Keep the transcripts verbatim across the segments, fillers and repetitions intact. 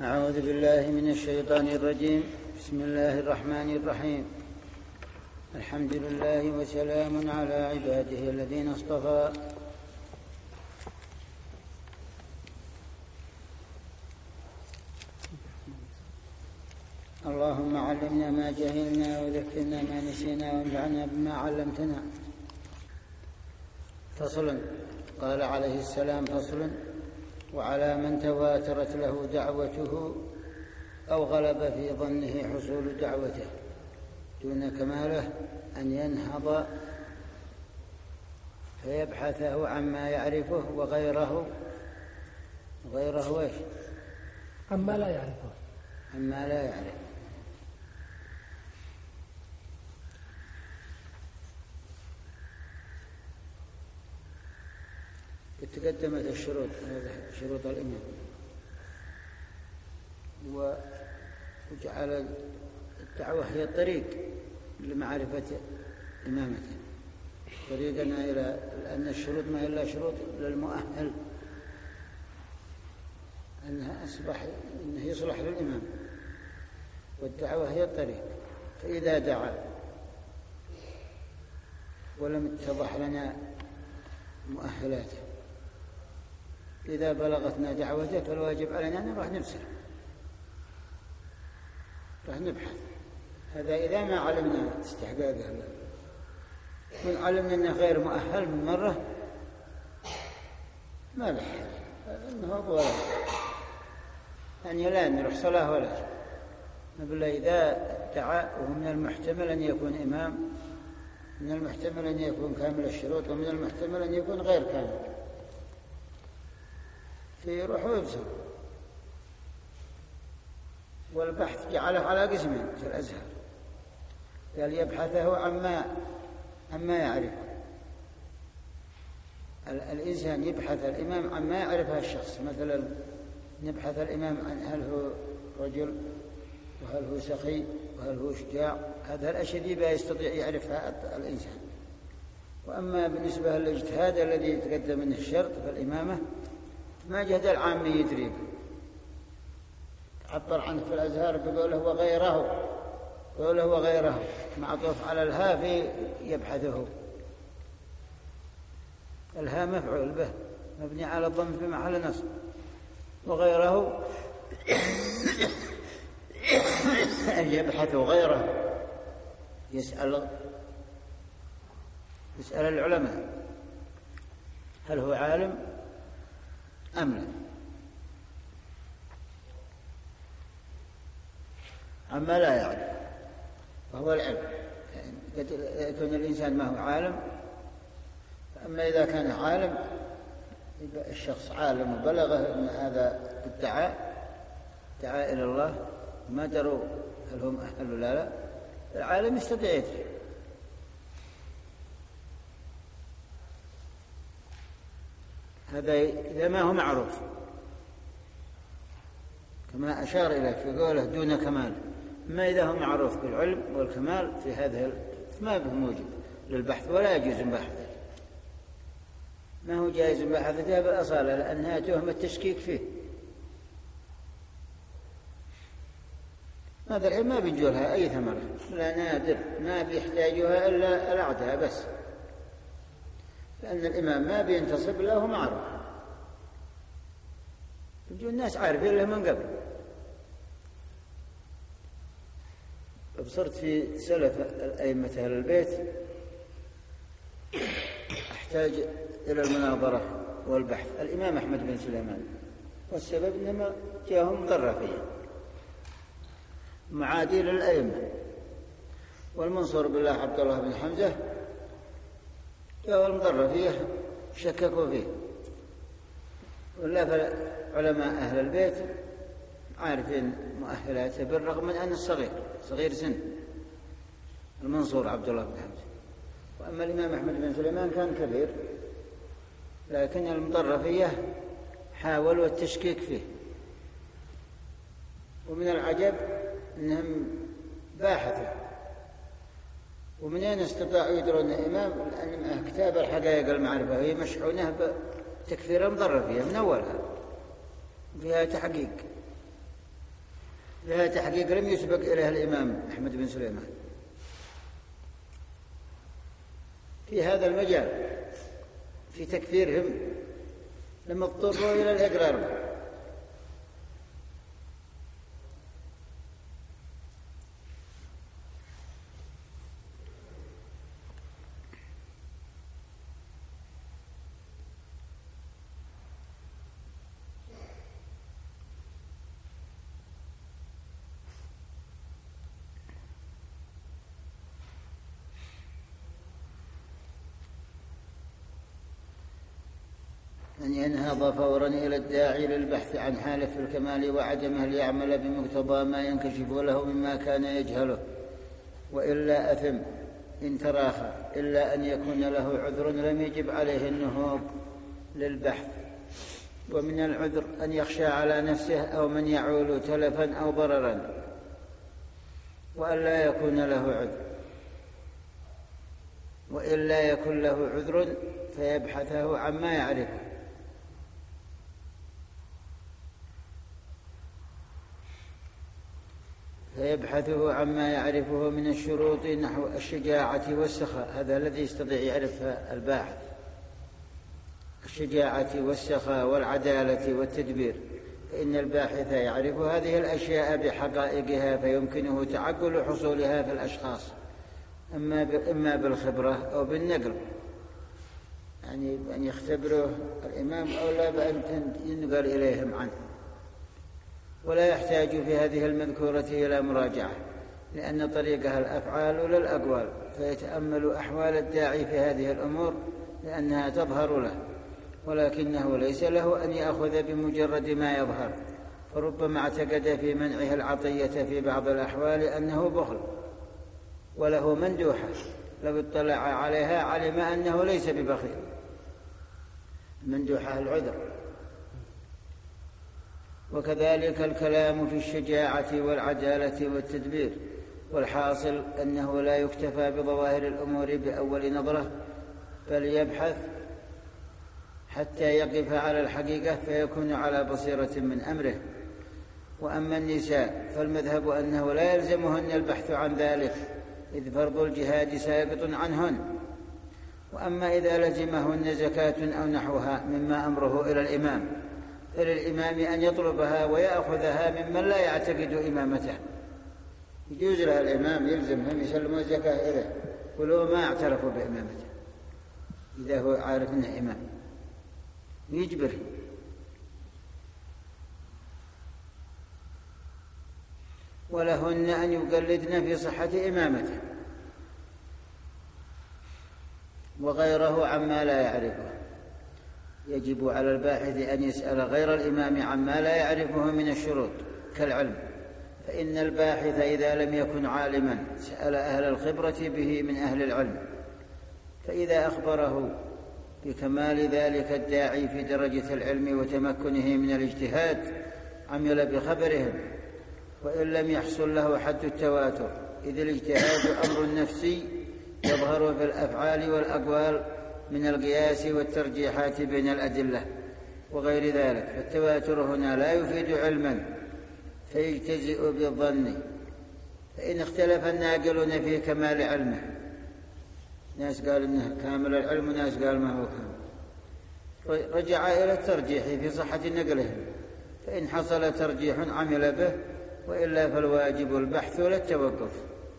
أعوذ بالله من الشيطان الرجيم. بسم الله الرحمن الرحيم. الحمد لله وسلام على عباده الذين اصطفى. اللهم علمنا ما جهلنا وذكرنا ما نسينا وانفعنا بما علمتنا. فصل. قال عليه السلام: فصل. وعلى من تواترت له دعوته أو غلب في ظنه حصول دعوته دون كماله أن ينهض فيبحثه عما يعرفه وغيره غيره وإيش؟ عما لا يعرفه عما لا يعرف. تقدمت الشروط شروط الإمام وجعل الدعوة هي الطريق لمعرفة إمامته، طريقنا إلى أن الشروط ما إلا شروط للمؤهل أنها أصبح أنه يصلح للإمام، والدعوة هي الطريق. فإذا دعا ولم اتضح لنا مؤهلاته، إذا بلغتنا دعوته فالواجب علينا أن نروح نبصر، راح نبحث. هذا إذا ما علمنا استحقاقه، من علمنا أنه غير مؤهل من مرة ما بحث، إنه هو ولا يعني لا نروح صلاة ولا نقول إذا دعا وهو من المحتمل أن يكون إمام، من المحتمل أن يكون كامل الشروط، ومن المحتمل أن يكون غير كامل، فيروح ويبصر. والبحث جعله على قسمين في الأزهر، قال يبحثه عما عما يعرف. الإنسان يبحث الإمام عما يعرفه الشخص، مثلا نبحث الإمام عن هل هو رجل، وهل هو سخي، وهل هو شجاع. هذا الأشياء دي يستطيع يعرفها الإنسان. وأما بالنسبة للاجتهاد الذي يتقدم منه الشرط فالإمامة ما جهد العامي يدري، عبر عنه في الأزهار بقوله وغيره، قوله وغيره معطوف على الها في يبحثه. الها مفعول به مبني على الضم في محل نصب، وغيره يبحث غيره، يسأل يسأل العلماء هل هو عالم أم لا، عما لا يعلم، وهو العلم. قد يكون الإنسان ما هو عالم، أما إذا كان عالم الشخص عالم وبلغه أن هذا الدعاء دعاء إلى الله ما دروا هل هم أهل ولا لا، العالم يستطيع يدري. هذا إذا ما هو معروف، كما أشار إليه في قوله دون كمال. ما إذا هو معروف بالعلم والكمال في هذا ما به موجب للبحث، ولا يجوز مباحثه، ما هو جائز مباحثته بالأصالة، لأنها تهمة التشكيك فيه. هذا العلم ما بينجولها أي ثمرة، لا نادر، ما بيحتاجها إلا الأعداء بس، لأن الإمام ما بينتصب له معروف، يجوا الناس عارفين له من قبل. بصرت في سلف الأئمة أهل البيت أحتاج إلى المناظرة والبحث. الإمام أحمد بن سليمان، والسبب إنما جاءهم ضرفية معادي للأئمة، والمنصور بالله عبد الله بن حمزة جاءوا المضرفية شككوا فيه. ولا فعلماء أهل البيت عارفين مؤهلاته، بالرغم من أنه صغير صغير سن المنصور عبد الله بن حمزة. وأما الإمام أحمد بن سليمان كان كبير، لكن المضرفية حاولوا التشكيك فيه. ومن العجب أنهم باحثوا، ومن أين استطاعوا يدرون الإمام؟ لأن كتاب الحقائق المعرفة هي مشحونة بتكفير المضرفية من أولها، فيها تحقيق لها تحقيق لم يسبق إليها الإمام أحمد بن سليمان في هذا المجال، في تكفيرهم لما اضطروا إلى الإقرار. أن ينهض فورا إلى الداعي للبحث عن حاله في الكمال وعدمه ليعمل بمقتضى ما ينكشف له مما كان يجهله، وإلا أثم إن تراخى، إلا أن يكون له عذر لم يجب عليه النهوض للبحث. ومن العذر أن يخشى على نفسه أو من يعول تلفا أو ضررا، وألا يكون له عذر، وإلا يكون له عذر فيبحثه عما يعرفه. فيبحثه عما يعرفه من الشروط نحو الشجاعة والسخاء، هذا الذي يستطيع يعرفها الباحث، الشجاعة والسخاء والعدالة والتدبير، فإن الباحث يعرف هذه الأشياء بحقائقها فيمكنه تعقل حصولها في الأشخاص، إما بالخبرة أو بالنقل، يعني أن يختبره الإمام أو لا بأن ينقل إليهم عنه. ولا يحتاج في هذه المذكورة إلى مراجعة، لأن طريقها الأفعال للأقوال، فيتأمل أحوال الداعي في هذه الأمور لأنها تظهر له، ولكنه ليس له أن يأخذ بمجرد ما يظهر، فربما اعتقد في منعه العطية في بعض الأحوال أنه بخل، وله مندوحة لو اطلع عليها علم أنه ليس ببخيل، مندوحة العذر. وكذلك الكلام في الشجاعة والعدالة والتدبير، والحاصل أنه لا يكتفى بظواهر الأمور بأول نظرة، بل يبحث حتى يقف على الحقيقة فيكون على بصيرة من أمره. وأما النساء فالمذهب أنه لا يلزمهن البحث عن ذلك، إذ فرض الجهاد ساقط عنهن. وأما إذا لزمهن زكاة أو نحوها مما أمره إلى الإمام، فللإمام أن يطلبها ويأخذها ممن لا يعتقد إمامته. يجوز له الإمام يلزمهم يسلموا الزكاة إليه ولو ما اعترفوا بإمامته، إذا هو عارف أنه إمام يجبره. ولهن أن يقلدن في صحة إمامته وغيره عما لا يعرفه. يجب على الباحث أن يسأل غير الإمام عما لا يعرفه من الشروط كالعلم، فإن الباحث إذا لم يكن عالما سأل أهل الخبرة به من أهل العلم، فإذا أخبره بكمال ذلك الداعي في درجة العلم وتمكنه من الاجتهاد عمل بخبرهم، وإن لم يحصل له حد التواتر، إذ الاجتهاد أمر نفسي يظهر في الأفعال والأقوال من القياس والترجيحات بين الأدلة وغير ذلك، فالتواتر هنا لا يفيد علما فيجتزئ بالظن. فإن اختلف الناقلون في كمال علمه، ناس قال إنه كامل العلم وناس قال ما هو كامل، رجع إلى الترجيح في صحة نقلهم، فإن حصل ترجيح عمل به، وإلا فالواجب البحث للتوقف.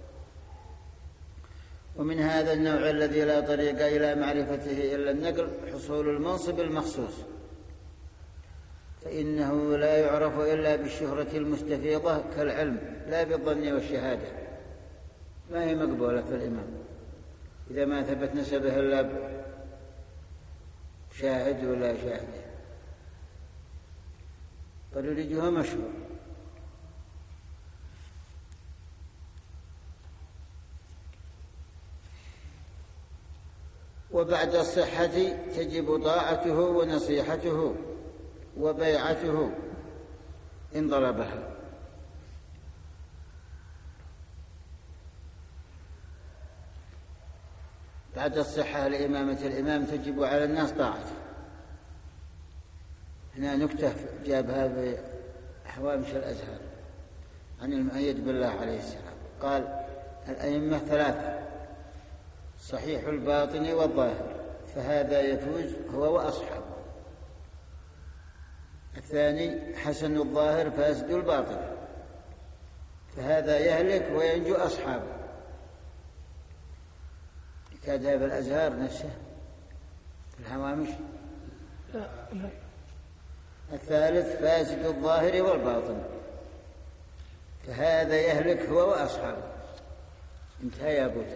ومن هذا النوع الذي لا طريق إلى معرفته إلا النقل حصول المنصب المخصوص، فإنه لا يعرف إلا بالشهرة المستفيضة كالعلم، لا بالظن والشهادة، ما هي مقبولة في الإمام إذا ما ثبت نسبه إلا شاهد ولا شاهد، بل يريده مشهور. وبعد الصحة تجب طاعته ونصيحته وبيعته إن ضربها. بعد الصحة لإمامة الإمام تجب على الناس طاعته. هنا نكتة جابها بأحوامش الأزهر، عن المؤيد بالله عليه السلام. قال الأئمة ثلاثة: صحيح الباطن والظاهر فهذا يفوز هو وأصحابه. الثاني: حسن الظاهر فاسد الباطن فهذا يهلك وينجو أصحابه. كاد هذا الأزهار نفسه في الهوامش. لا لا. الثالث: فاسد الظاهر والباطن فهذا يهلك هو وأصحابه. انتهى يا أبوتا.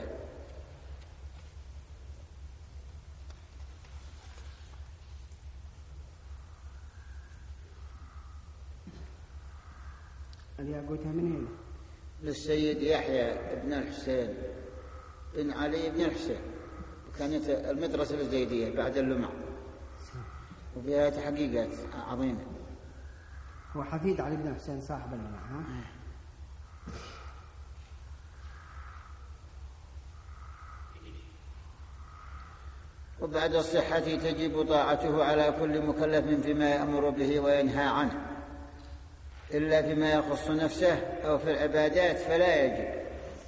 الياقوتة من هنا؟ للسيد يحيى بن الحسين بن علي بن الحسين، وكانت المدرسة الزيدية بعد اللمع، وفيها تحقيقات عظيمة. هو حفيد علي بن الحسين صاحب اللمع. ها؟ وبعد الصحة تجب طاعته على كل مكلف فيما يأمر به وينهى عنه، إلا فيما يخص نفسه أو في العبادات فلا يجب،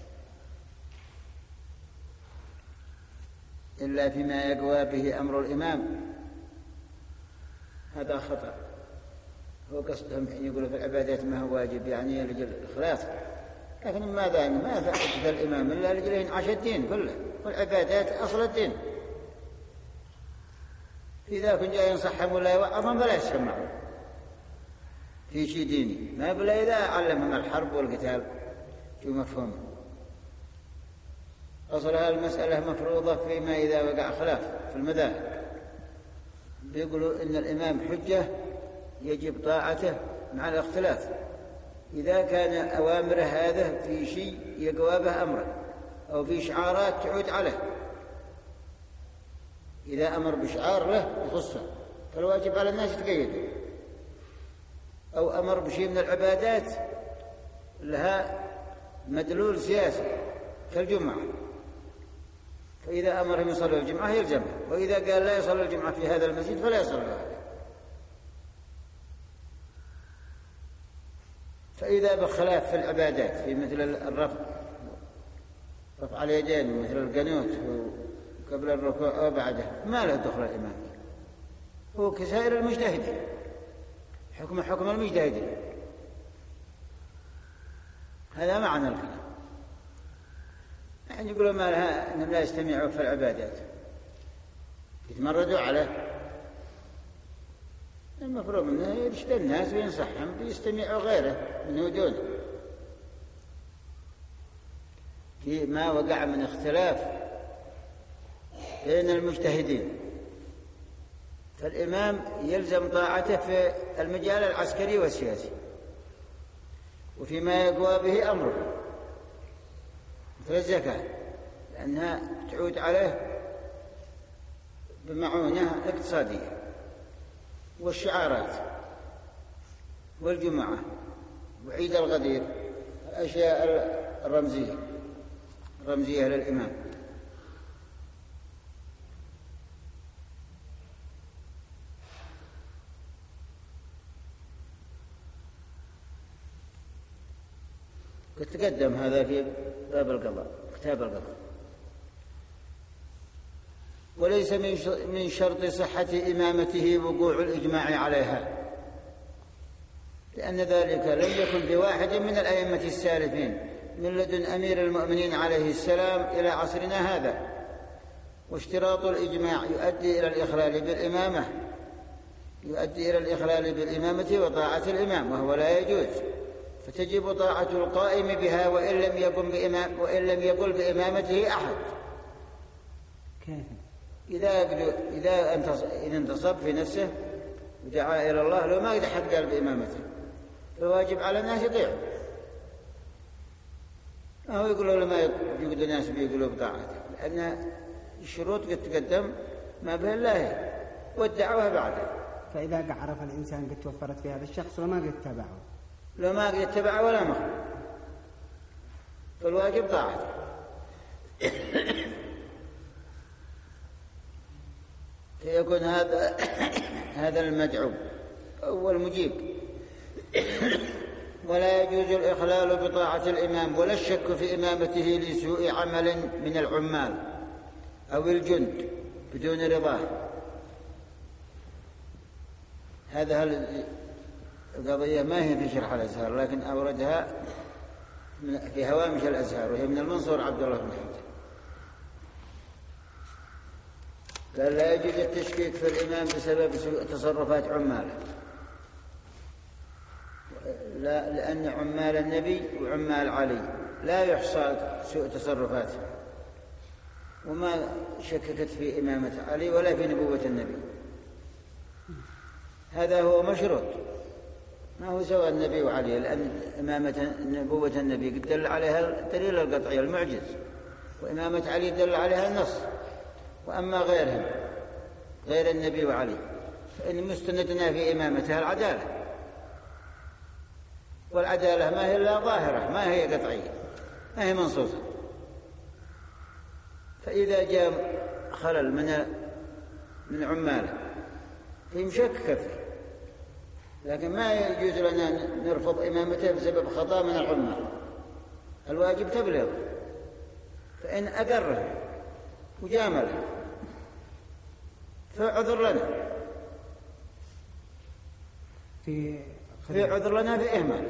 إلا فيما يقوى به أمر الإمام. هذا خطأ. هو قصدهم يقولوا في العبادات ما هو واجب، يعني لجل الإخلاص، لكن ماذا ما فعل الإمام إلا لجل ينعش الدين كله، والعبادات أصل الدين. إذا كنت جاي ينصحهم ولا يوعظهم فلا يسمعون في شيء ديني، ما بلا إذا علمهم الحرب والقتال في مفهومه. أصلها المسألة مفروضة فيما إذا وقع خلاف في المذاهب، بيقولوا إن الإمام حجة يجب طاعته مع الاختلاف إذا كان أوامره هذا في شيء يقوى به أمره أو في شعارات تعود عليه. إذا أمر بشعار له يخصه فالواجب على الناس يتقيدوا، أو أمر بشيء من العبادات لها مدلول سياسي كالجمعة، فإذا أمرهم يصلوا الجمعة يلزمه، وإذا قال لا يصلوا الجمعة في هذا المسجد فلا يصلوا هذا. فإذا بخلاف في العبادات في مثل الرفع رفع اليدين مثل القنوت قبل الركوع أو بعده ما له دخل الإمام، هو كسائر المجتهدين، حكم حكم المجتهدين. هذا معنى الكلام. يعني يقولوا ما لها أنهم لا يستمعوا في العبادات يتمردوا عليه. المفروض منه يرشد الناس وينصحهم بيستمعوا غيره منه دونه. في ما وقع من اختلاف بين المجتهدين فالإمام يلزم طاعته في المجال العسكري والسياسي، وفيما يقوى به أمره مثل الزكاة لأنها تعود عليه بمعونة اقتصادية، والشعارات والجمعة وعيد الغدير، الأشياء الرمزية رمزية للإمام. قد تقدم هذا في باب القضاء كتاب القضاء. وليس من شرط صحة إمامته وقوع الإجماع عليها، لأن ذلك لم يكن بواحد من الأئمة السالفين من لدن أمير المؤمنين عليه السلام إلى عصرنا هذا. واشتراط الإجماع يؤدي إلى الإخلال بالإمامة يؤدي إلى الإخلال بالإمامة وطاعة الإمام، وهو لا يجوز، فتجب طاعة القائم بها وإن لم يقم بإمام وإن لم يقل بإمامته أحد. كيف؟ إذا إذا إذا انتصب في نفسه ودعا إلى الله لو ما قد حد قال بإمامته فواجب على الناس يطيعوا. ما هو يقولوا لما يوجد الناس بيقولوا بطاعته، لأن الشروط قد تقدم ما به الله والدعوة بعده. فإذا عرف الإنسان قد توفرت في هذا الشخص وما قد تبعه لو ما قد اتبعه ولا مخ فالواجب طاعته. فيكون هذا هذا المدعو أو المجيب ولا يجوز الإخلال بطاعة الإمام ولا الشك في إمامته لسوء عمل من العمال أو الجند بدون رضاه. هذا القضية ما هي في شرح الأزهار، لكن أوردها في هوامش الأزهار، وهي من المنصور عبد الله بن حمزة. قال لا يجوز التشكيك في الإمام بسبب سوء تصرفات عماله، لا لأن عمال النبي وعمال علي لا يحصى سوء تصرفاته، وما شككت في إمامة علي ولا في نبوة النبي. هذا هو مشروط، ما هو سوى النبي وعلي، لأن إمامة نبوة النبي قد دل عليها الدليل القطعي المعجز، وإمامة علي دل عليها النص. وأما غيرهم غير النبي وعلي فإن مستندنا في إمامتها العدالة، والعدالة ما هي إلا ظاهرة، ما هي قطعية، ما هي منصوصة. فإذا جاء خلل من من عماله في مشكك فيه، لكن ما يجوز لنا نرفض إمامته بسبب خطأ من العمال. الواجب تبلغ، فإن أقره وجامله فعذر لنا في في عذر لنا في إهمال.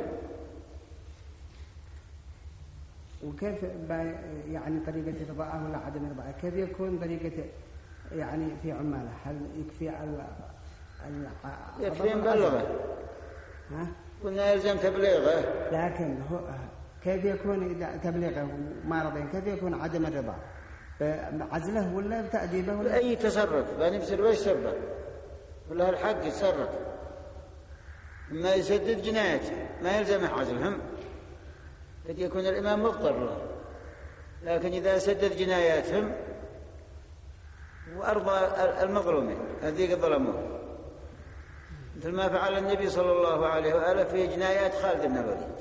وكيف يعني طريقة رضاءه ولا عدم رضاءه؟ كيف يكون طريقة يعني في عماله؟ هل يكفي ال ال يكفي نبلغه؟ ها؟ قلنا يلزم تبليغه. لكن هو كيف يكون إذا تبليغه وما رضي؟ كيف يكون عدم الرضا؟ بعزله ولا بتأديبه ولا بأي تصرف؟ بنفسر وش سبب؟ ولا الحق يتصرف، ما يسدد جنايته ما يلزمه عزلهم. قد يكون الإمام مضطر، لكن إذا سدد جناياتهم وأرضى المظلومين الذين ظلموه، مثل ما فعل النبي صلى الله عليه وآله في جنايات خالد بن الوليد.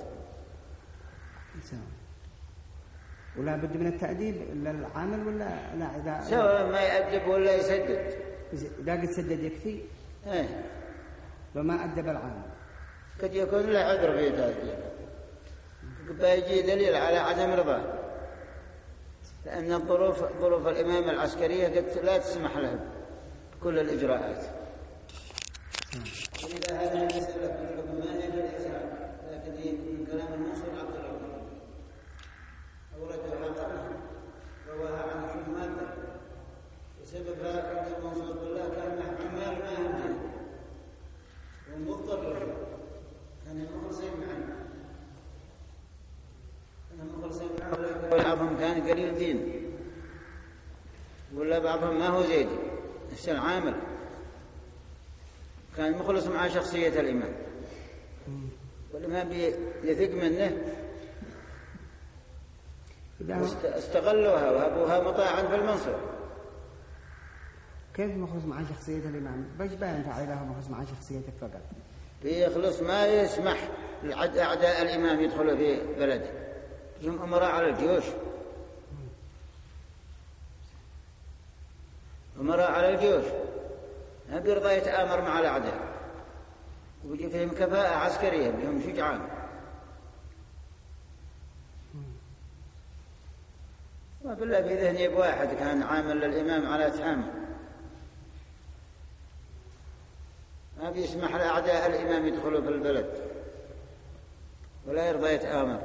ولا بد من التأديب إلا العامل ولا لا؟ إذا سواء ما يأدب ولا يسدد، إذا قد سدد يكفي. إيه وما أدب العامل قد يكون له عذر في تأديب، بيجي دليل على عدم رضاه، لأن الظروف ظروف الإمام العسكرية قد لا تسمح له بكل الإجراءات. إذا هذا المسألة في الحكم ما هي بالإزهار، لكن من كلام المنصور عبد الله أوردها قبله رواها عن الحماد، وسببها عند المنصور بالله كان عمال ما يمكن ومضطر له، كان مخلصين معه بعضهم كان قليل دين، ولا بعضهم ما هو زيد نفس العامل كان مخلص مع شخصية الإمام، والإمام يثق منه استغلوها وهبوها مطاعا في المنصب. كيف مخلص مع شخصية الإمام؟ باش باين فعله مخلص مع شخصيتك فقط؟ بيخلص ما يسمح لأعداء الإمام يدخلوا في بلده، هم أمراء على الجيوش، أمراء على الجيوش ما بيرضى يتآمر مع الأعداء، ويجي فيهم كفاءة عسكرية، بهم شجعان. وبالله في ذهني بواحد كان عامل للإمام على تحامل، ما بيسمح لأعداء الإمام يدخلوا في البلد ولا يرضى يتآمر.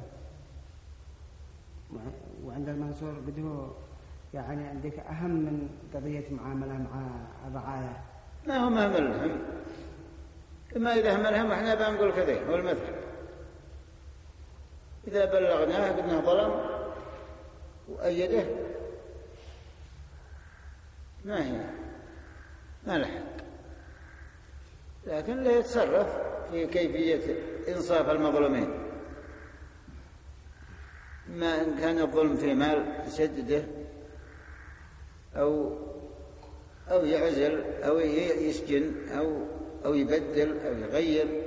وعند المنصور بده يعني عندك أهم من قضية معاملة مع الرعاية. ما هو مهملهم، إما إذا هملهم إحنا بنقول كذا هو المثل، إذا بلغناه قلنا ظلم وأيده ما هي ما لحق، لكن لا يتصرف في كيفية إنصاف المظلومين، ما إن كان الظلم في مال يسدده أو أو يعزل أو يسجن أو أو يبدل أو يغير.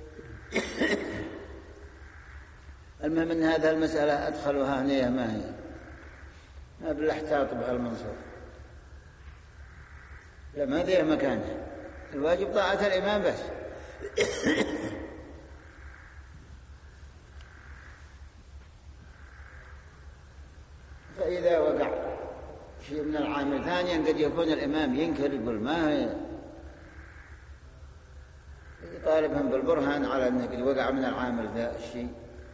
المهم أن هذا المسألة أدخلها هنا ما هي ما بالاحتاط بها المنصور، لما ذي مكانه، الواجب طاعة الإمام بس. شيء من العامل. ثانيا قد يكون الإمام ينكر، يقول ما هي، يطالبهم بالبرهان على أنه قد وقع من العامل ذا الشيء.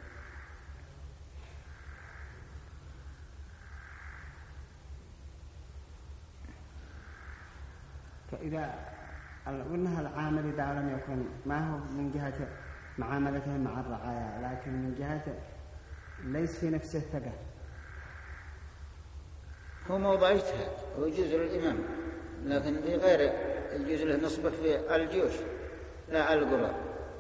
فإذا قلنا العامل إذا لم يكن ما هو من جهة معاملته مع الرعايا، لكن من جهة ليس في نفسه ثقة، هو موضع اجتهاد، هو يجوز للإمام، لكن في غير يجوز له نصبه في الجيوش لا على القرى.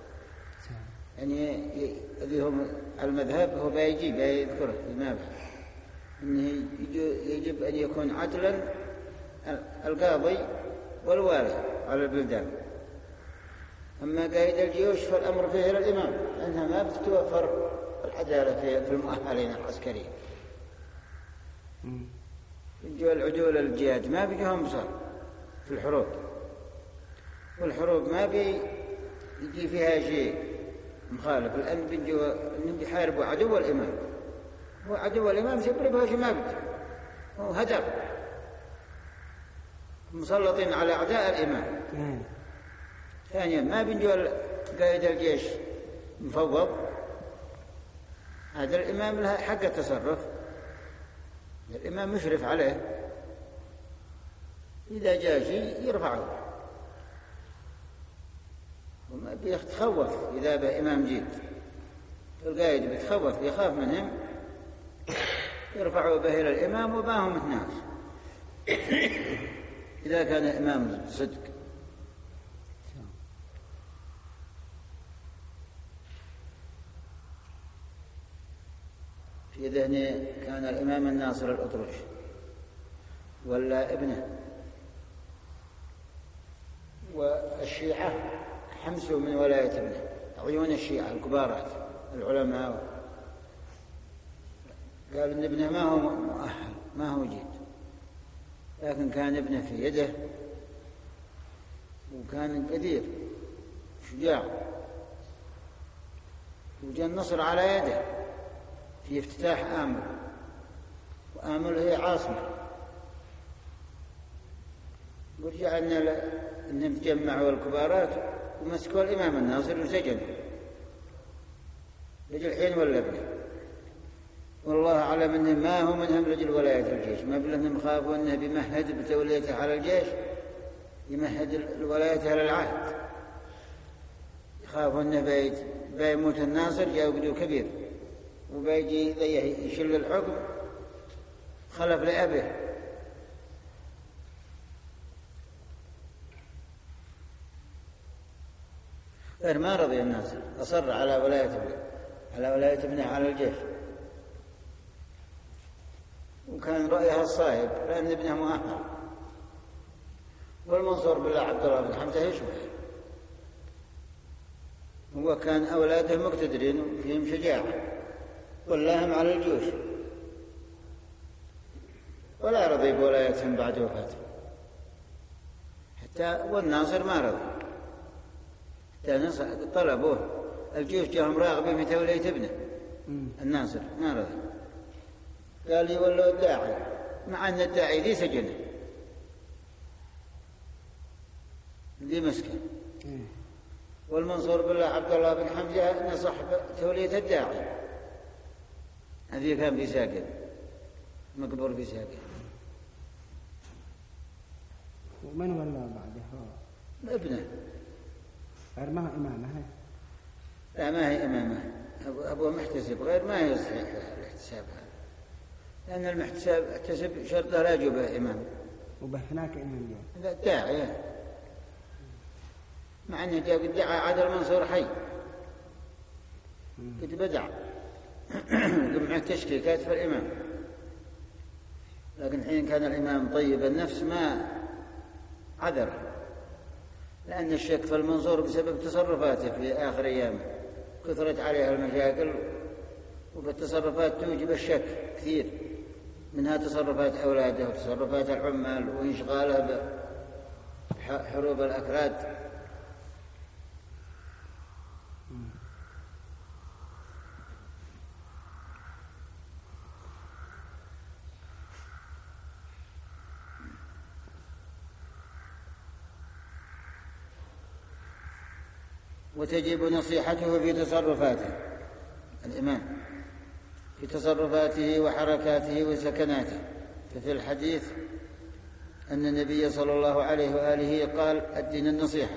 يعني اللي هم المذهب هو بيجي بيذكره ما بعد إنه يجب أن يكون عدلا القاضي والوالي على البلدان. أما قائد الجيوش فالأمر فيه للإمام، لأنها ما بتتوفر العدالة في المؤهلين العسكريين. يجوا العدول الجهاد ما بيجيهم بصار في الحروب، والحروب ما بيجي فيها شيء مخالف، لأن بيجوا إنهم بيحاربوا عدو الإمام، وعدو الإمام سيبربها شيء ما بده، هو هدف مسلطين على أعداء الإمام. ثانيا ما بيجوا قائد الجيش مفوض، هذا الإمام له حق التصرف، الإمام مشرف عليه، إذا جاء شيء يرفعه، وما بيتخوف إذا به إمام جيد، القائد بيتخوف بيخاف منهم يرفعوا به إلى الإمام وما هم الناس إذا كان إمام صدق. في ذهني كان الإمام الناصر الأطرش ولا ابنه، والشيعة حمسوا من ولاية ابنه، عيون الشيعة الكبارات العلماء قال إن ابنه ما هو مؤهل ما هو جيد، لكن كان ابنه في يده وكان قدير شجاع، وجاء النصر على يده في افتتاح آمل، وآمل هي عاصمة، ورجع أنهم تجمعوا الكبارات ومسكوا الإمام الناصر وسجنوا لجل الحين ولا ابنه، والله أعلم أنه ما هو منهم لجل ولاية الجيش، ما بلهم خافوا أنه بيمهد بتوليته على الجيش، يمهد الولاية على العهد، يخافوا أنه بيت بيموت الناصر جاء قدو كبير وبيجي يشل الحكم خلف لأبيه. غير ما رضي الناصر، أصر على ولاية ابنه على ولاية ابنه على الجيش، وكان رأيها الصائب لأن ابنه مؤهل، والمنصور بالله عبد الله بن حمزة يشبه، هو كان أولاده مقتدرين وفيهم شجاعة ولاهم على الجيوش، ولا رضي بولايتهم بعد وفاته، حتى والناصر ما رضي، حتى طلبوه الجيوش جاهم راغبين في تولية ابنه الناصر ما رضي، قال لي ولوا الداعي، مع أن الداعي ذي سجنه ذي مسكن، والمنصور بالله عبد الله بن حمزة نصح تولية الداعي، هذه كان في ساقل مقبور في ساقل. ومن ولا بعده؟ ابنه. غير ما هو إمامه؟ لا ما هي إمامه، أبوه محتسب، غير ما يصح الاحتساب هذا، لأن المحتسب احتسب شرطه لا يجوبه إمام، وبه هناك إمام جاء داعي، مع أنه جاء قد دعا عاد المنصور حي قد بدع جمع تشكيكات في الإمام، لكن حين كان الإمام طيب النفس ما عذر، لأن الشك في المنصور بسبب تصرفاته في آخر أيامه، كثرت عليها المشاكل، وبالتصرفات توجب الشك كثير، منها تصرفات أولاده وتصرفات العمال وإنشغاله بحروب الأكراد. وتجب نصيحته في تصرفاته، الإمام في تصرفاته وحركاته وسكناته. ففي الحديث أن النبي صلى الله عليه وآله قال: الدين النصيحة.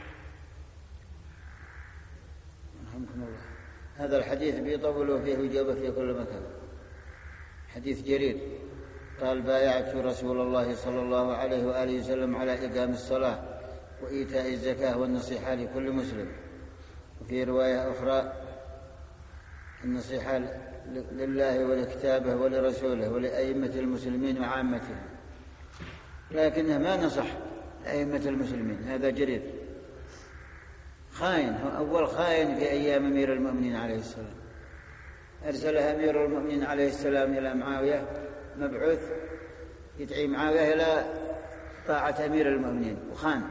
رحمكم الله. هذا الحديث بيطولوا فيه ويجابه في كل مكان. حديث جرير قال: بايعت رسول الله صلى الله عليه وآله وسلم على إقام الصلاة وإيتاء الزكاة والنصيحة لكل مسلم. وفي رواية أخرى: النصيحة لله ولكتابه ولرسوله ولأئمة المسلمين وعامتهم. لكنه ما نصح أئمة المسلمين، هذا جرير خائن، هو أول خائن في أيام أمير المؤمنين عليه السلام. أرسلها أمير المؤمنين عليه السلام إلى معاوية، مبعوث يدعي معاوية إلى طاعة أمير المؤمنين، وخان.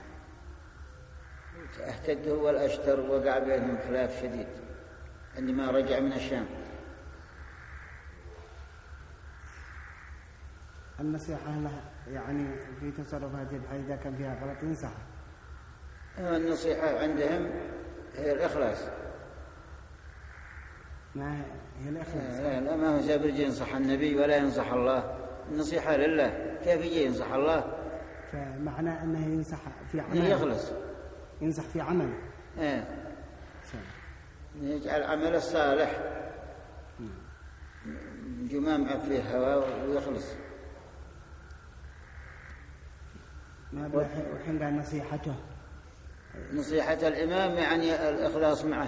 اهتد هو والأشتر، وقع بينهم خلاف شديد عندما رجع من الشام. النصيحة له يعني في تصرفاته بحيث إذا كان فيها غلط ينصح. النصيحة عندهم هي الإخلاص. ما هي الإخلاص؟ لا, لا ما هو سابر يجي ينصح النبي ولا ينصح الله. النصيحة لله. كيف يجي ينصح الله؟ فمعنى أنه ينصح في عمله، يخلص، ينصح في عمله. ايه يجعل عمله الصالح جمام فيه هواه ويخلص. ما وحين قال نصيحته، نصيحة الإمام يعني الإخلاص معه.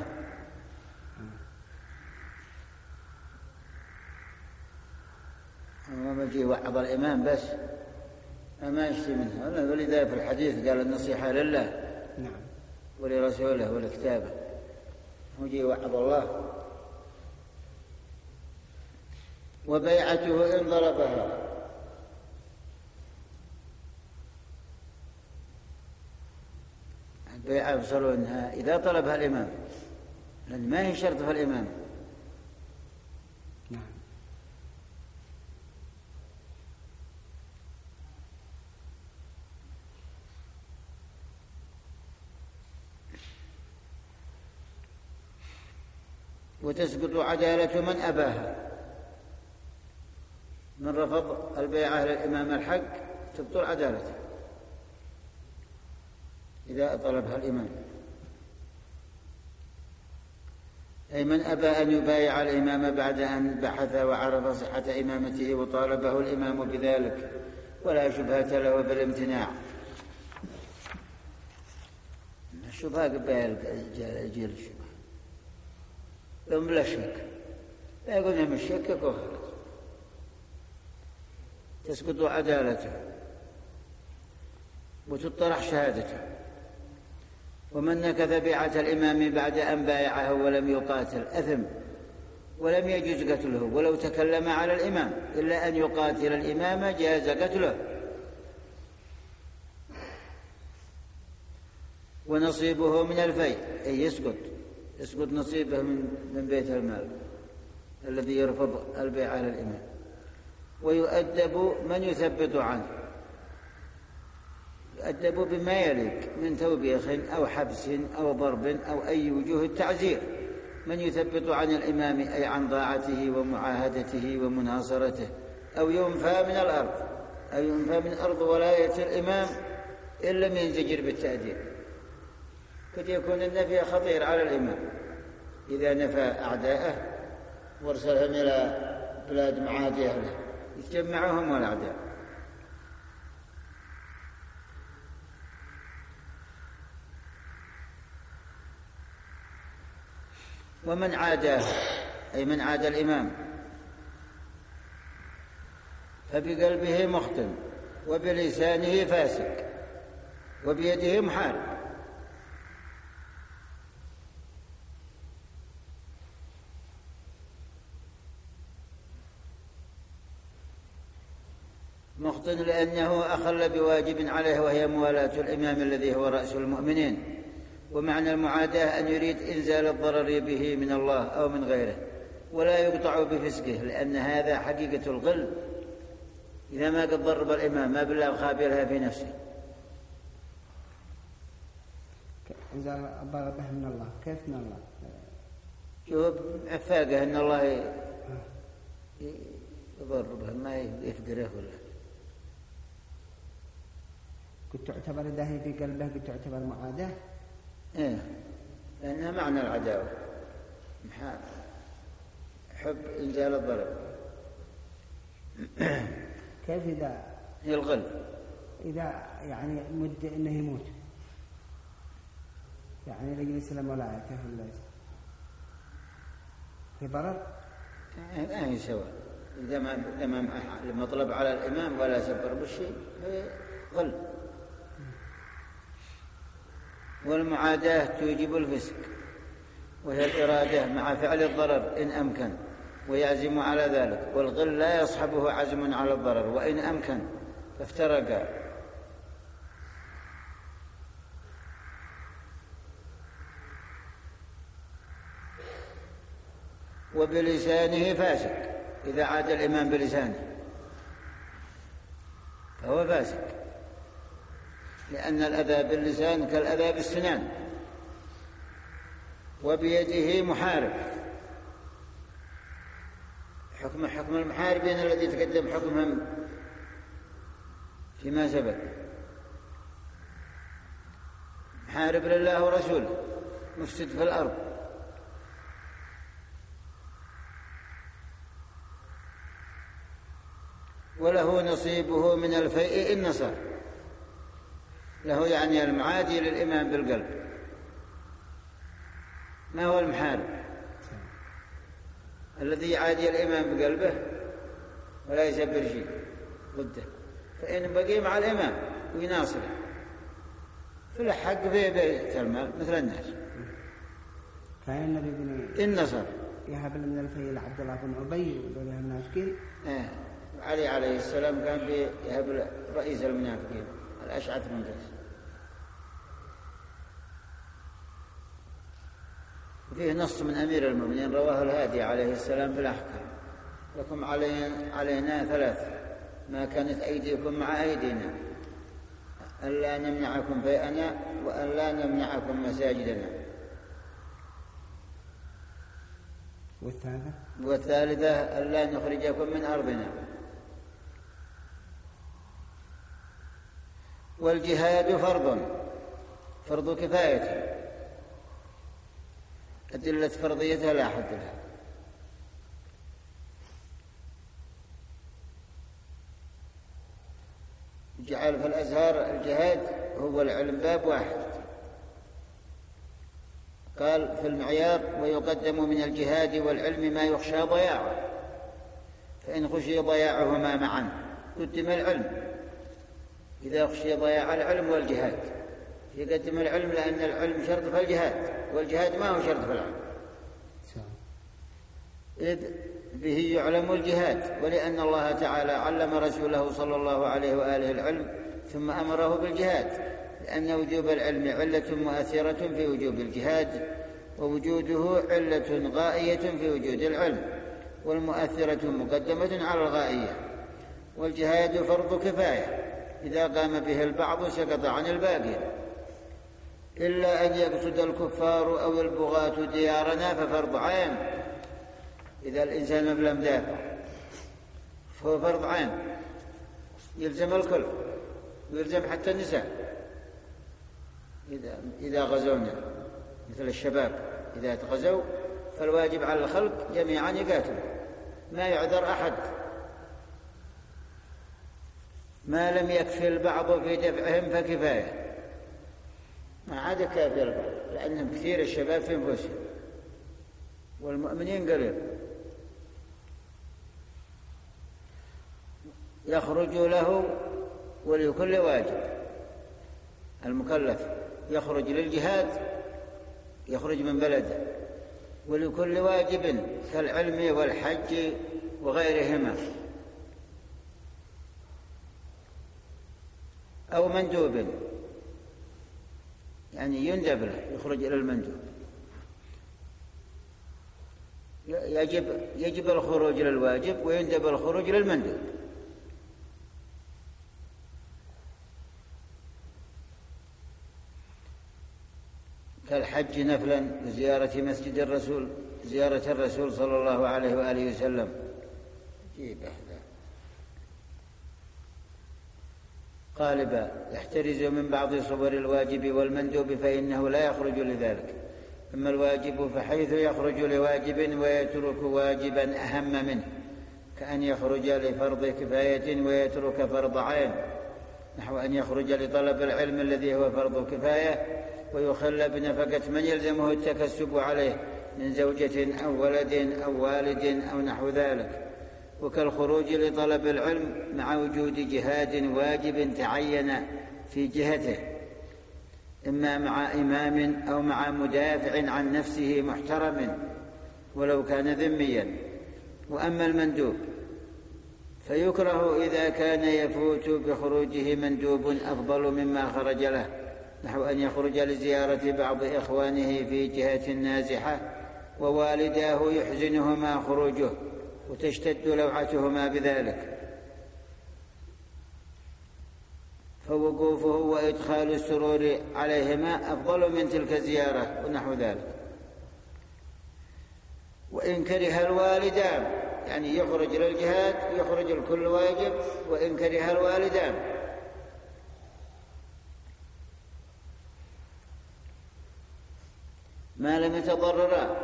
ما بيجي يوعظ الإمام بس ما يشتي منها. ولذا في الحديث قال: النصيحة لله نعم ولرسوله ولكتابه. ويجي يوعظ الله. وبيعته إن ضربها، البيعة يبصروا أنها إذا طلبها الإمام، لأن ما هي شرط في الإمام. نعم. وتسقط عدالة من أباها. من رفض البيعة للإمام الحق تبطل عدالته إذا طلبها الإمام. أي من أبى أن يبايع الإمام بعد أن بحث وعرف صحة إمامته وطالبه الإمام بذلك ولا شبهة له بالامتناع. الشبهة قبل جيل الشبهة لو بلا شك، لا يقول من الشك كفر. تسقط عدالته وتطرح شهادته. ومن نكث بيعة الإمام بعد أن بايعه ولم يقاتل أثم، ولم يجوز قتله ولو تكلم على الإمام، إلا أن يقاتل الإمام جاز قتله. ونصيبه من الفيء، أي يسقط يسقط نصيبه من من بيت المال الذي يرفض البيعة للإمام. ويؤدب من يثبت عنه، يؤدب بما يليق من توبيخ أو حبس أو ضرب أو أي وجوه التعزير. من يثبت عن الإمام أي عن طاعته ومعاهدته ومناصرته، أو ينفى من الأرض، أو ينفى من أرض ولاية الإمام إن لم ينزجر بالتأديب. قد يكون النفي خطير على الإمام إذا نفى أعداءه وارسلهم إلى بلاد معادية له يتجمعهم والأعداء. ومن عاداه أي من عاد الإمام فبقلبه مخطن وبلسانه فاسق وبيده محارب. مخطن لأنه أخل بواجب عليه وهي موالاة الإمام الذي هو رأس المؤمنين. ومعنى المعاداة أن يريد إنزال الضرر به من الله أو من غيره ولا يقطع بفسقه، لأن هذا حقيقة الغل. إذا ما قد ضرب الإمام ما بالله خابرها في نفسه. إنزال الضرر به من الله، كيف من الله؟ شوف عفاقه أن الله يضر به ما يفقره ولا. قد تعتبر داهية في قلبه، قد تعتبر معاداة. إيه لأنها معنى العداوة، حب إنزال الضرر. كيف إذا يلغل إذا يعني مد إنه يموت، يعني لجل يسلم ولايته ولا في ضرر؟ لا يسوى. إذا ما إذا ما المطلب على الإمام ولا سبر بالشيء غل. والمعاداة توجب الفسق، وهي الإرادة مع فعل الضرر إن أمكن ويعزم على ذلك، والغل لا يصحبه عزم على الضرر وإن أمكن فافترقا. وبلسانه فاسق، إذا عاد الإمام بلسانه فهو فاسق، لأن الأذى باللسان كالأذى بالسنان. وبيده محارب، حكم حكم المحاربين الذي تقدم حكمهم فيما سبق، محارب لله ورسوله مفسد في الأرض. وله نصيبه من الفيء إن نصر، له يعني المعادي للإمام بالقلب. ما هو المحارب؟ الذي يعادي الإمام بقلبه ولا يسبر شيء ضده، فإن بقي مع الإمام ويناصره فله حق في بيت المال مثل الناس. كان النبي بن إن نصر يهب من الفيء لعبد الله بن أبي ولها المنافقين. آه. علي عليه السلام كان في يهب رئيس المنافقين الأشعث بن قيس. وفيه نص من أمير المؤمنين رواه الهادي عليه السلام في الأحكام: لكم علينا ثلاث، ما كانت أيديكم مع أيدينا، أن لا نمنعكم فيئنا، وأن لا نمنعكم مساجدنا. والثالثة والثالثة أن لا نخرجكم من أرضنا. والجهاد فرض فرض كفاية، أدلة فرضيتها لا حد لها. جعل في الأزهار الجهاد هو العلم باب واحد. قال في المعيار: ويقدم من الجهاد والعلم ما يخشى ضياعه، فإن خشي ضياعهما معا قدم العلم، إذا خشي ضياع العلم والجهاد يقدم العلم، لأن العلم شرط في الجهاد، والجهاد ما هو شرط في العلم، إذ به يعلم الجهاد. ولأن الله تعالى علم رسوله صلى الله عليه وآله العلم ثم أمره بالجهاد، لأن وجوب العلم علة مؤثرة في وجوب الجهاد، ووجوده علة غائية في وجود العلم، والمؤثرة مقدمة على الغائية. والجهاد فرض كفاية، إذا قام به البعض سقط عن الباقي، إلا أن يقصد الكفار أو البغاة ديارنا ففرض عين. إذا الإنسان ما بلا مدافع فهو فرض عين، يلزم الكل ويلزم حتى النساء إذا, إذا غزونا، مثل الشباب إذا تغزوا فالواجب على الخلق جميعا يقاتلوا، ما يعذر أحد، ما لم يكفي البعض في دفعهم فكفاية، ما عاد كافي البعض، لأنهم كثير الشباب في أنفسهم والمؤمنين قليل. يخرج له ولكل واجب، المكلف يخرج للجهاد يخرج من بلده، ولكل واجب كالعلم والحج وغيرهما، أو مندوب يعني يندب له يخرج إلى المندوب. يجب يجب الخروج للواجب ويندب الخروج للمندوب. كالحج نفلا وزيارة مسجد الرسول زيارة الرسول صلى الله عليه وآله وسلم. قالبا يحترز من بعض صور الواجب والمندوب فإنه لا يخرج لذلك. أما الواجب فحيث يخرج لواجب ويترك واجبا أهم منه، كأن يخرج لفرض كفاية ويترك فرض عين، نحو أن يخرج لطلب العلم الذي هو فرض كفاية ويخلى بنفقة من يلزمه التكسب عليه من زوجة أو ولد أو والد أو نحو ذلك. وكالخروج لطلب العلم مع وجود جهاد واجب تعين في جهته، إما مع إمام أو مع مدافع عن نفسه محترم ولو كان ذميا. وأما المندوب فيكره إذا كان يفوت بخروجه مندوب أفضل مما خرج له، نحو أن يخرج لزيارة بعض إخوانه في جهة نازحة ووالداه يحزنهما خروجه وتشتد لوعتهما بذلك، فوقوفه وإدخال السرور عليهما أفضل من تلك الزيارة ونحو ذلك. وإن كره الوالدان، يعني يخرج للجهاد يخرج الكل واجب، وإن كره الوالدان ما لم يتضررا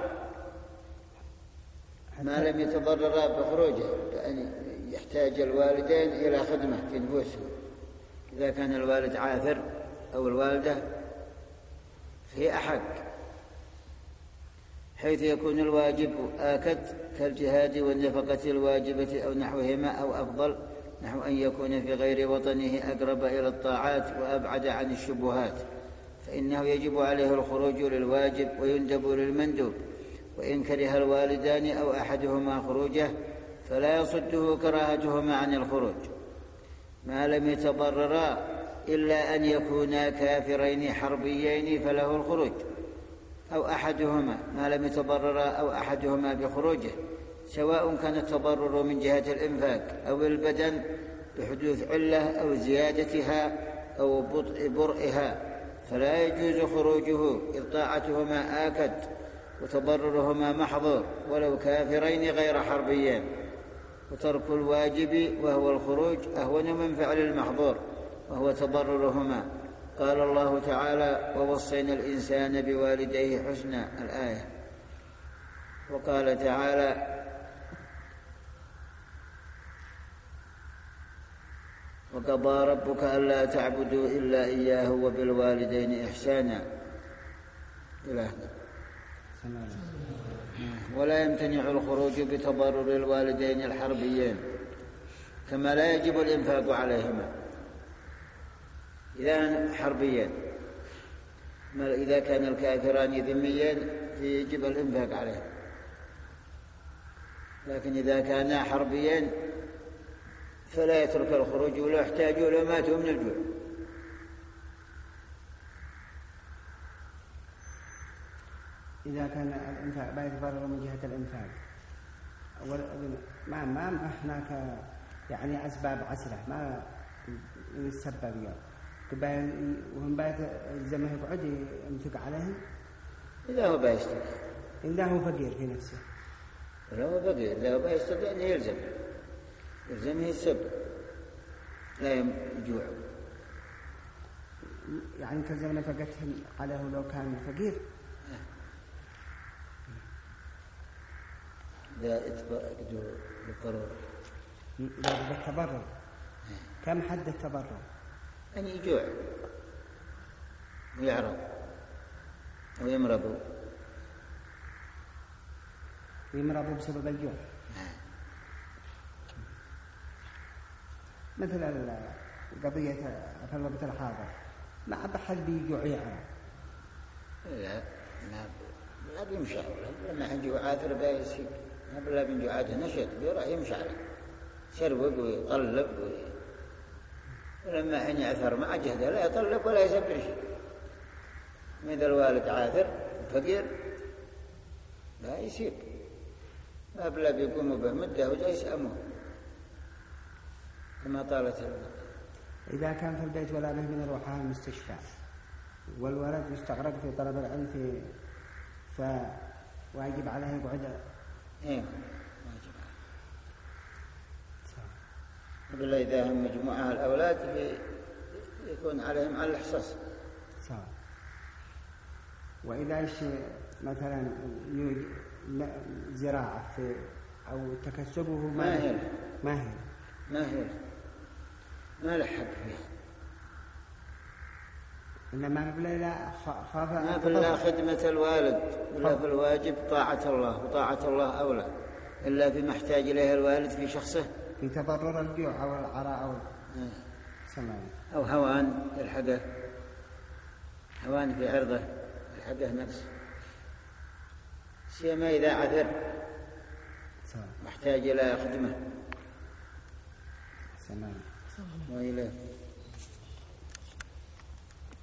ما لم يتضررا بخروجه، يعني يحتاج الوالدين إلى خدمة في نفوسهم. إذا كان الوالد عاثر أو الوالدة فهي أحق، حيث يكون الواجب آكد كالجهاد والنفقة الواجبة أو نحوهما، أو أفضل نحو أن يكون في غير وطنه أقرب إلى الطاعات وأبعد عن الشبهات، فإنه يجب عليه الخروج للواجب ويندب للمندوب. وإن كره الوالدان أو أحدهما خروجه فلا يصده كراهتهما عن الخروج ما لم يتضررا، إلا أن يكونا كافرين حربيين فله الخروج، أو أحدهما ما لم يتضررا أو أحدهما بخروجه، سواء كان التضرر من جهة الإنفاق أو البدن بحدوث علة أو زيادتها أو بطء برئها، فلا يجوز خروجه إذ طاعتهما آكد وتضررهما محظور ولو كافرين غير حربيين. وترك الواجب وهو الخروج أهون من فعل المحظور وهو تضررهما. قال الله تعالى: ووصينا الإنسان بوالديه حسنا، الآية. وقال تعالى: وقضى ربك ألا تعبدوا إلا إياه وبالوالدين إحسانا، إلهنا. ولا يمتنع الخروج بتضرر الوالدين الحربيين، كما لا يجب الإنفاق عليهما إذا حربيين. إذا كان الكافران ذميين يجب الإنفاق عليهم، لكن إذا كانا حربيين فلا يترك الخروج ولا يحتاجوا لو ماتوا من الجوع. إذا كان الإنفاق لا يتضرر من جهة الإنفاق ما ما هناك يعني أسباب عسرة ما يتسبب يوم وهم بايت الزمه يقعد ينفق عليهم. إذا هو بايستطيع، إذا هو فقير في نفسه، إذا هو فقير إذا هو بايستطيع أن يلزم يلزمه السب لا يجوع، يعني تلزم نفقتهم عليه لو كان فقير. لا يتبقدوا بالضرورة. لا بالتبرر. كم حد التبرر؟ أن يجوع ويعرض ويمرضوا ويمرضوا بسبب الجوع. مثل القضية في الوقت الحاضر ما بحد بيجوع يعرض. لا ما لا بيمشي لما يجوع عاثر بايسي ما بلا بنجوعاته نشط بيروح يمشي عليه يشرب ويطلب وي... ولما حين يعثر مع جهده لا يطلب ولا يسبر شيء. إذا الوالد عاثر فقير لا يسيب ما بلا بيقوموا به مدة وجاء يسأموه كما طالت المدة. إذا كان في البيت ولا به من روحها المستشفى والولد يستغرق في طلب العلم في فواجب عليه يقعد. ايه واجب عليه. إذا هم مجموعة الأولاد يكون عليهم على الإحصاص. صح. وإذا إيش مثلا زراعة في أو تكسبه ماهر ماهر ماهر ما له حق فيه. إنما بالله خاف ما بالله خدمة الوالد ولا في الواجب طاعة الله، وطاعة الله أولى إلا بما احتاج إليه الوالد في شخصه، في تضرر الجوع أو العراء أو سمعي أو هوان الحقه، هوان في عرضه الحقه نفسه، سيما إذا عثر محتاج إلى خدمة. سمعي وإليه